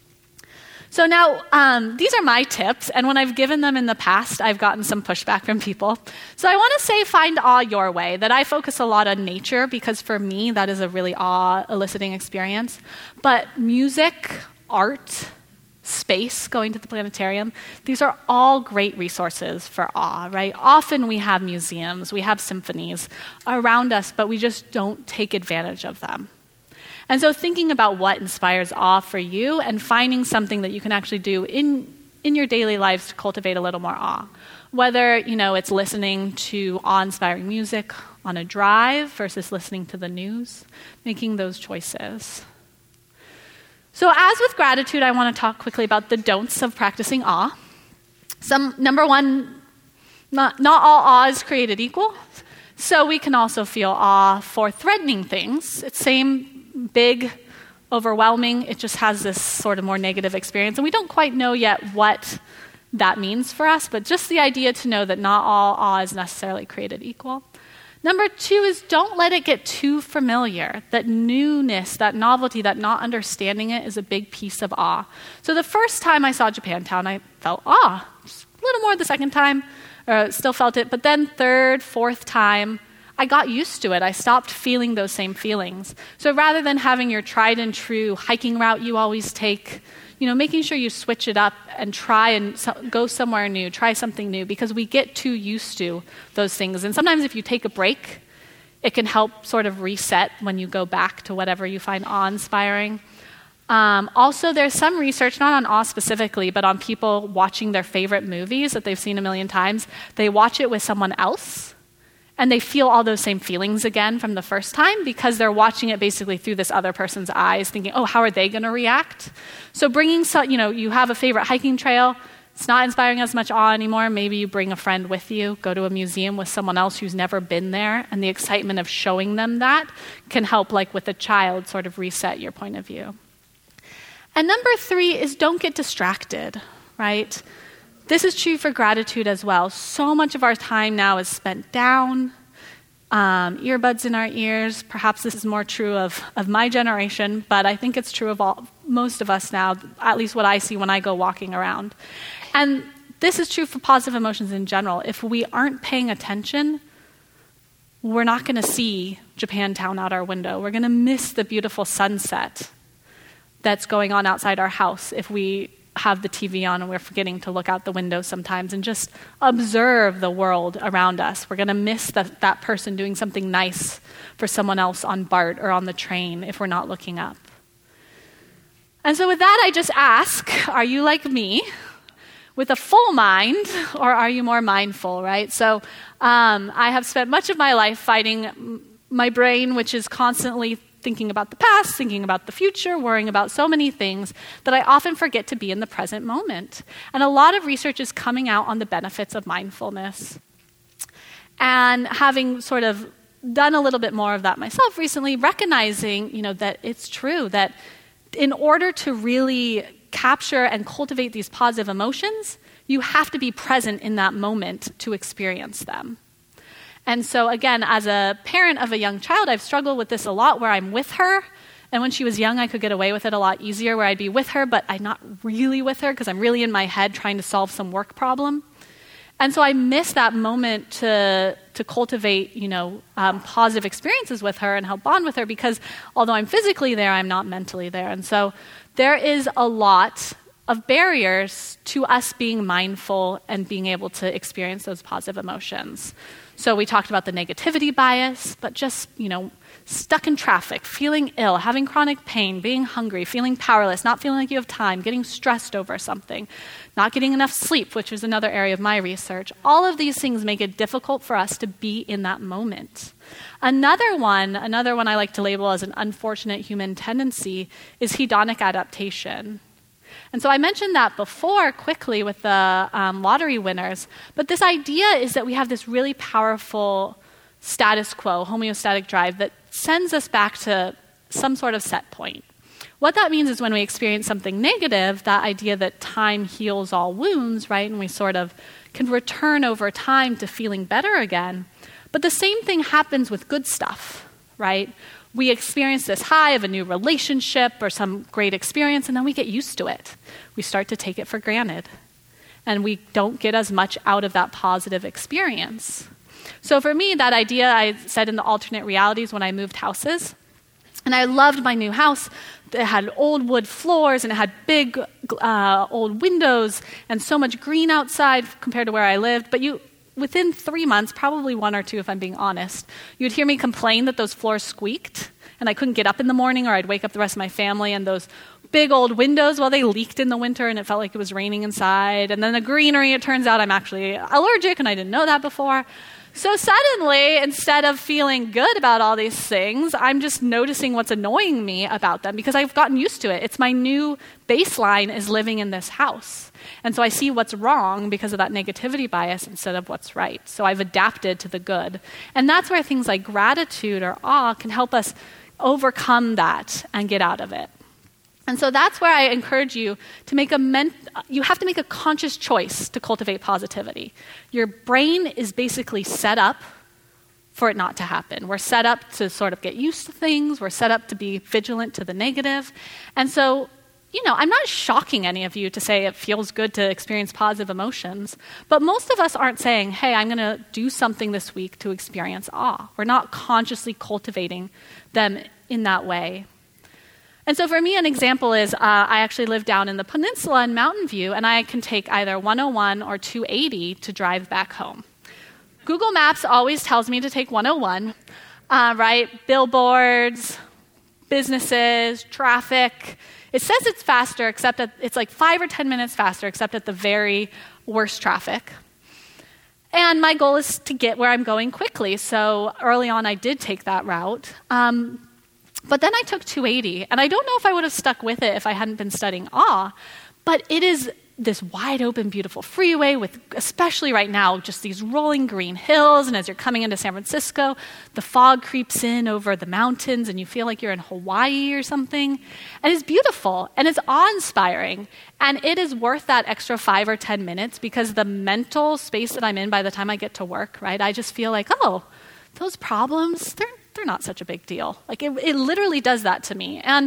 So now, um, these are my tips, and when I've given them in the past, I've gotten some pushback from people. So I want to say find awe your way, that I focus a lot on nature, because for me, that is a really awe-eliciting experience. But music, art, space, going to the planetarium, these are all great resources for awe, right? Often we have museums, we have symphonies around us, but we just don't take advantage of them. And so thinking about what inspires awe for you and finding something that you can actually do in, in your daily lives to cultivate a little more awe. Whether, you know, it's listening to awe-inspiring music on a drive versus listening to the news, making those choices. So as with gratitude, I want to talk quickly about the don'ts of practicing awe. Some, number one, not, not all awe is created equal. So we can also feel awe for threatening things. It's same, big, overwhelming. It just has this sort of more negative experience. And we don't quite know yet what that means for us, but just the idea to know that not all awe is necessarily created equal. Number two is don't let it get too familiar. That newness, that novelty, that not understanding it is a big piece of awe. So the first time I saw Japantown, I felt awe. Just a little more the second time, or still felt it. But then third, fourth time, I got used to it. I stopped feeling those same feelings. So rather than having your tried and true hiking route you always take, you know, making sure you switch it up and try and so- go somewhere new, try something new, because we get too used to those things. And sometimes if you take a break, it can help sort of reset when you go back to whatever you find awe-inspiring. Um, also, there's some research, not on awe specifically, but on people watching their favorite movies that they've seen a million times. They watch it with someone else, and they feel all those same feelings again from the first time because they're watching it basically through this other person's eyes, thinking, oh, how are they going to react? So bringing, so, you know, you have a favorite hiking trail, it's not inspiring as much awe anymore. Maybe you bring a friend with you, go to a museum with someone else who's never been there, and the excitement of showing them that can help, like with a child, sort of reset your point of view. And number three is don't get distracted, right? This is true for gratitude as well. So much of our time now is spent down, um, earbuds in our ears. Perhaps this is more true of, of my generation, but I think it's true of all, most of us now, at least what I see when I go walking around. And this is true for positive emotions in general. If we aren't paying attention, we're not going to see Japantown out our window. We're going to miss the beautiful sunset that's going on outside our house if we have the T V on and we're forgetting to look out the window sometimes and just observe the world around us. We're going to miss the, that person doing something nice for someone else on BART or on the train if we're not looking up. And so with that, I just ask, are you like me with a full mind, or are you more mindful, right? So um, I have spent much of my life fighting my brain, which is constantly thinking about the past, thinking about the future, worrying about so many things that I often forget to be in the present moment. And a lot of research is coming out on the benefits of mindfulness. And having sort of done a little bit more of that myself recently, recognizing, you know, that it's true that in order to really capture and cultivate these positive emotions, you have to be present in that moment to experience them. And so again, as a parent of a young child, I've struggled with this a lot where I'm with her. And when she was young, I could get away with it a lot easier where I'd be with her, but I'm not really with her because I'm really in my head trying to solve some work problem. And so I miss that moment to to cultivate, you know, um, positive experiences with her and help bond with her because although I'm physically there, I'm not mentally there. And so there is a lot of barriers to us being mindful and being able to experience those positive emotions. So we talked about the negativity bias, but just, you know, stuck in traffic, feeling ill, having chronic pain, being hungry, feeling powerless, not feeling like you have time, getting stressed over something, not getting enough sleep, which is another area of my research. All of these things make it difficult for us to be in that moment. Another one, another one I like to label as an unfortunate human tendency is hedonic adaptation. And so I mentioned that before quickly with the um, lottery winners, but this idea is that we have this really powerful status quo, homeostatic drive that sends us back to some sort of set point. What that means is when we experience something negative, that idea that time heals all wounds, right, and we sort of can return over time to feeling better again. But the same thing happens with good stuff, right? We experience this high of a new relationship or some great experience, and then we get used to it. We start to take it for granted, and we don't get as much out of that positive experience. So for me, that idea I said in the alternate realities when I moved houses, and I loved my new house. It had old wood floors, and it had big uh, old windows, and so much green outside compared to where I lived, but you within three months, probably one or two if I'm being honest, you'd hear me complain that those floors squeaked and I couldn't get up in the morning, or I'd wake up the rest of my family and those big old windows, well, they leaked in the winter and it felt like it was raining inside. And then the greenery, it turns out I'm actually allergic and I didn't know that before. So suddenly, instead of feeling good about all these things, I'm just noticing what's annoying me about them because I've gotten used to it. It's my new baseline is living in this house. And so I see what's wrong because of that negativity bias instead of what's right. So I've adapted to the good. And that's where things like gratitude or awe can help us overcome that and get out of it. And so that's where I encourage you to make a men- you have to make a conscious choice to cultivate positivity. Your brain is basically set up for it not to happen. We're set up to sort of get used to things. We're set up to be vigilant to the negative. And so, you know, I'm not shocking any of you to say it feels good to experience positive emotions, but most of us aren't saying, hey, I'm going to do something this week to experience awe. We're not consciously cultivating them in that way. And so for me, an example is uh, I actually live down in the peninsula in Mountain View, and I can take either one oh one or two eighty to drive back home. Google Maps always tells me to take one oh one, uh, right? Billboards, businesses, traffic. It says it's faster, except that it's like five or ten minutes faster, except at the very worst traffic. And my goal is to get where I'm going quickly. So early on, I did take that route. Um, But then I took two eighty, and I don't know if I would have stuck with it if I hadn't been studying awe, but it is this wide open, beautiful freeway with, especially right now, just these rolling green hills, and as you're coming into San Francisco, the fog creeps in over the mountains, and you feel like you're in Hawaii or something, and it's beautiful, and it's awe-inspiring, and it is worth that extra five or ten minutes because the mental space that I'm in by the time I get to work, right, I just feel like, oh, those problems, they're they're not such a big deal. Like it, it literally does that to me. And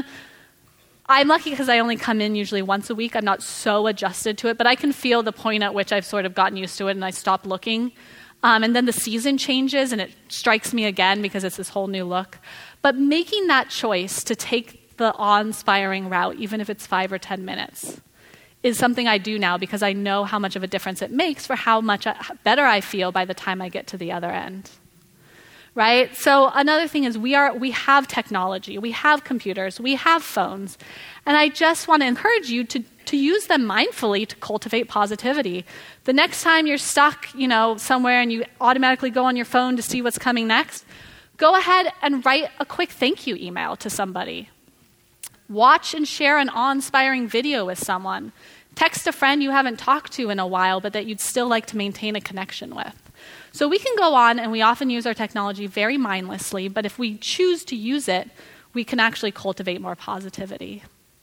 I'm lucky because I only come in usually once a week. I'm not so adjusted to it, but I can feel the point at which I've sort of gotten used to it and I stop looking. Um, and then the season changes and it strikes me again because it's this whole new look. But making that choice to take the awe-inspiring route, even if it's five or ten minutes, is something I do now because I know how much of a difference it makes for how much better I feel by the time I get to the other end. Right? So another thing is we are we have technology, we have computers, we have phones, and I just want to encourage you to, to use them mindfully to cultivate positivity. The next time you're stuck, you know, somewhere and you automatically go on your phone to see what's coming next, go ahead and write a quick thank you email to somebody. Watch and share an awe-inspiring video with someone. Text a friend you haven't talked to in a while, but that you'd still like to maintain a connection with. So we can go on, and we often use our technology very mindlessly, but if we choose to use it, we can actually cultivate more positivity.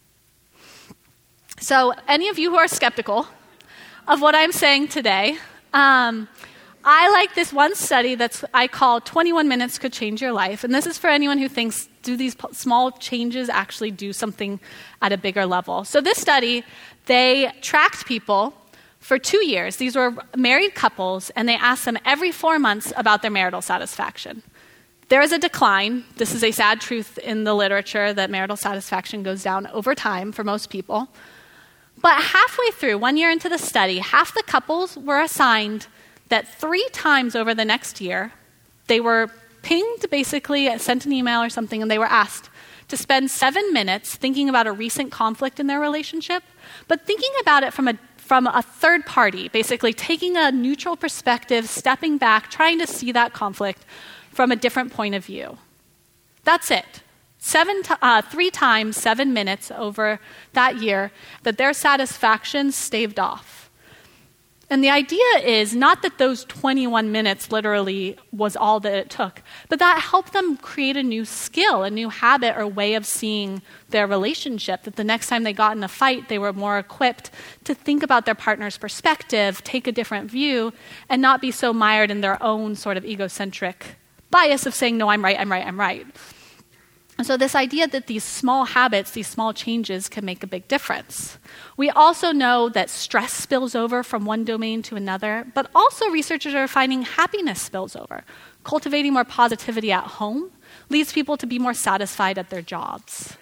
So any of you who are skeptical of what I'm saying today, um, I like this one study that's I call twenty-one minutes could change your life. And this is for anyone who thinks, do these p- small changes actually do something at a bigger level? So this study, they tracked people for two years. These were married couples, and they asked them every four months about their marital satisfaction. There is a decline. This is a sad truth in the literature that marital satisfaction goes down over time for most people. But halfway through, one year into the study, half the couples were assigned that three times over the next year, they were pinged, basically, sent an email or something, and they were asked to spend seven minutes thinking about a recent conflict in their relationship, but thinking about it from a from a third party, basically taking a neutral perspective, stepping back, trying to see that conflict from a different point of view. That's it. Seven, t- uh, three times, seven minutes over that year that their satisfaction staved off. And the idea is not that those twenty-one minutes literally was all that it took, but that helped them create a new skill, a new habit or way of seeing their relationship, that the next time they got in a fight, they were more equipped to think about their partner's perspective, take a different view, and not be so mired in their own sort of egocentric bias of saying, no, I'm right, I'm right, I'm right. And so this idea that these small habits, these small changes can make a big difference. We also know that stress spills over from one domain to another, but also researchers are finding happiness spills over. Cultivating more positivity at home leads people to be more satisfied at their jobs.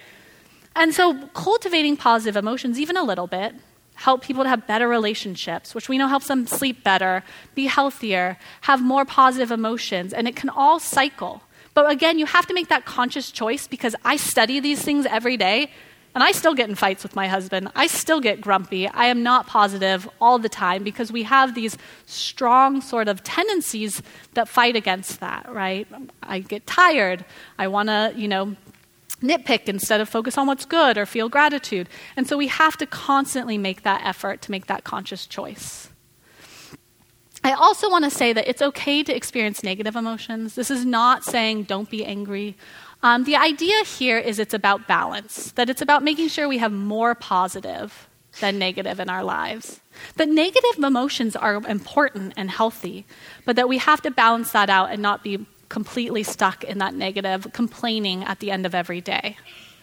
And so cultivating positive emotions, even a little bit, help people to have better relationships, which we know helps them sleep better, be healthier, have more positive emotions, and it can all cycle. But again, you have to make that conscious choice because I study these things every day. And I still get in fights with my husband. I still get grumpy. I am not positive all the time because we have these strong sort of tendencies that fight against that, right? I get tired. I want to, you know, nitpick instead of focus on what's good or feel gratitude. And so we have to constantly make that effort to make that conscious choice. I also want to say that it's okay to experience negative emotions. This is not saying don't be angry. Um, the idea here is it's about balance, that it's about making sure we have more positive than negative in our lives. That negative emotions are important and healthy, but that we have to balance that out and not be completely stuck in that negative complaining at the end of every day.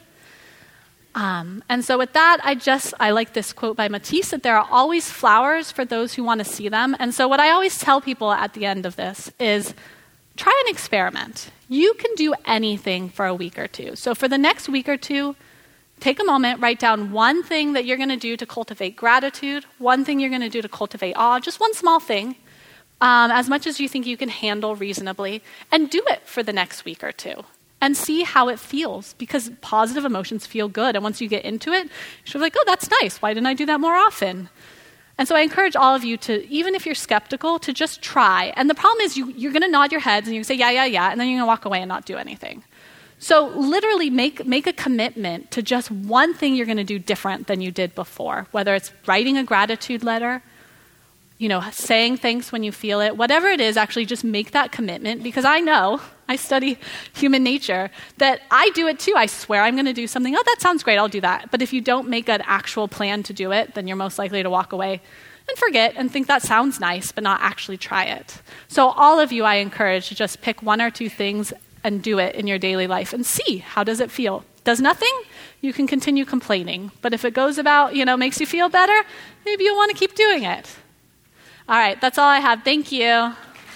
Um, and so with that, I just, I like this quote by Matisse, that there are always flowers for those who want to see them. And so what I always tell people at the end of this is, try an experiment. You can do anything for a week or two. So for the next week or two, take a moment, write down one thing that you're going to do to cultivate gratitude, one thing you're going to do to cultivate awe, just one small thing, um, as much as you think you can handle reasonably, and do it for the next week or two. And see how it feels, because positive emotions feel good. And once you get into it, you're like, oh, that's nice. Why didn't I do that more often? And so I encourage all of you to, even if you're skeptical, to just try. And the problem is you, you're going to nod your heads and you say, yeah, yeah, yeah, and then you're going to walk away and not do anything. So literally make, make a commitment to just one thing you're going to do different than you did before, whether it's writing a gratitude letter, you know, saying thanks when you feel it, whatever it is, actually just make that commitment, because I know, I study human nature, that I do it too. I swear I'm going to do something. Oh, that sounds great. I'll do that. But if you don't make an actual plan to do it, then you're most likely to walk away and forget and think that sounds nice, but not actually try it. So all of you, I encourage to just pick one or two things and do it in your daily life and see, how does it feel? Does nothing? You can continue complaining. But if it goes about, you know, makes you feel better, maybe you'll want to keep doing it. All right, that's all I have. Thank you.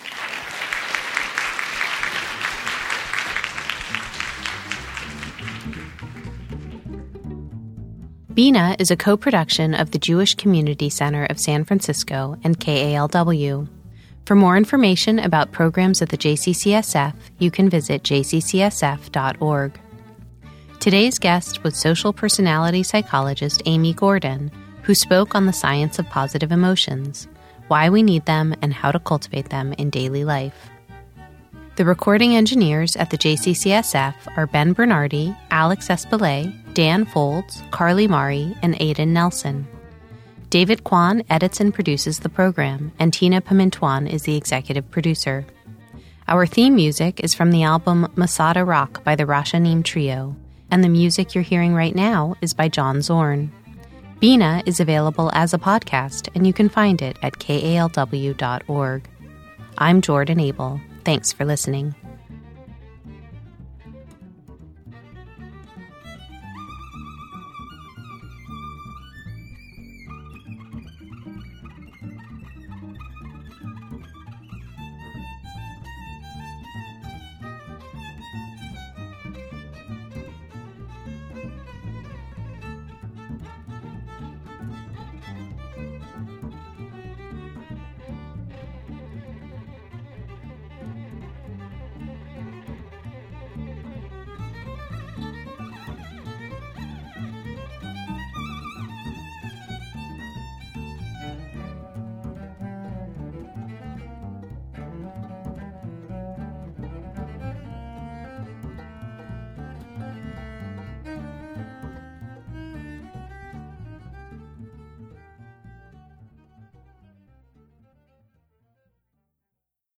Bina is a co-production of the Jewish Community Center of San Francisco and K A L W. For more information about programs at the J C C S F, you can visit j c c s f dot org. Today's guest was social personality psychologist Amy Gordon, who spoke on the science of positive emotions, why we need them, and how to cultivate them in daily life. The recording engineers at the J C C S F are Ben Bernardi, Alex Espelay, Dan Folds, Carly Mari, and Aidan Nelson. David Kwan edits and produces the program, and Tina Pimentuan is the executive producer. Our theme music is from the album Masada Rock by the Rashanim Trio, and the music you're hearing right now is by John Zorn. Bina is available as a podcast, and you can find it at k a l w dot org. I'm Jordan Abel. Thanks for listening.